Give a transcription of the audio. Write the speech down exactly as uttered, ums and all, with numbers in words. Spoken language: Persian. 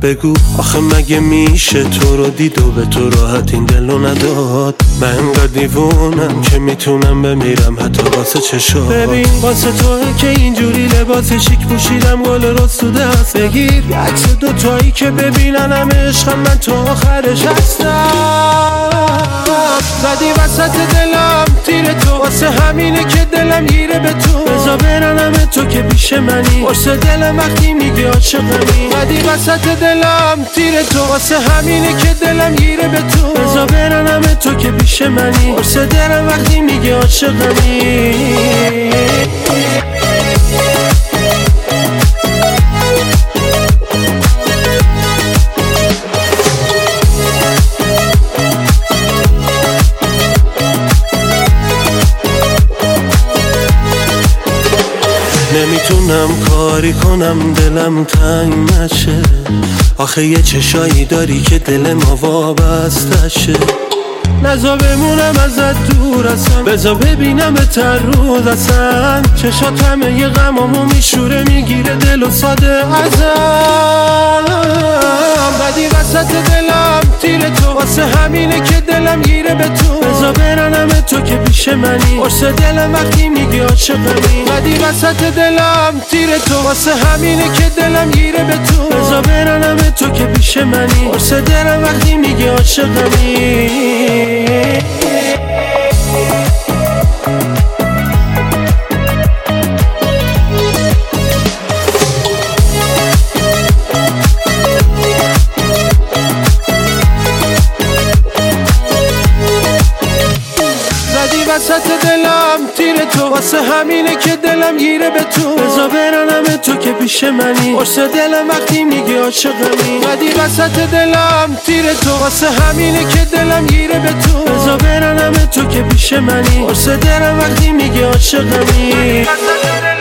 بگو آخه مگه میشه تو رو دید و به تو راحت این دلو نداد؟ من انقدر دیوونم که میتونم بمیرم حتی واسه چشات. ببین واسه توه که اینجوری لباس شیک پوشیدم گل رست تو دست بگیر یه عکس دوتایی که ببیننم عشقم من تو آخرش هستم. زدی وسط دلم تیر تو واسه همینه که دلم گیره به تو. بذار برنم تو که پیش منی قرص دلم وقتی میگی عاشقمی. زدی وسط دلم تیر تو واسه همینه که دلم گیره به تو. بذار برنم تو که پیش منی قرص دلم وقتی میگی عاشقمی. نمیتونم کاری کنم دلم تنگ نشه. آخه یه چشایی داری که دل ما وابسته شه. نزا بمونم ازت دور اصلا بزا ببینم به تر روز اصلا. چشات همه یه غمامو میشوره میگیره دل و ساده ازم. بدی وسط دلم تیر تو واسه همینه که دلم گیره به تو. بزا برنم تو که پیش منی قرص دلم وقتی میگی عاشقمی. بدی وسط دلم تیر تو واسه همینه که دلم گیره به تو. بزا برنم تو که پیش منی قرص دلم وقتی میگی عاشقمی. وسط دلم تیر تو واسه همینه که دلم گیره به تو. بذار برنم تو که پیش منی قرص دلم وقتی میگی عاشقمی. بدی وسط دلم تیر تو واسه همینه که دلم گیره به تو. بذار برنم تو که پیش منی قرص دلم وقتی میگی عاشقمی.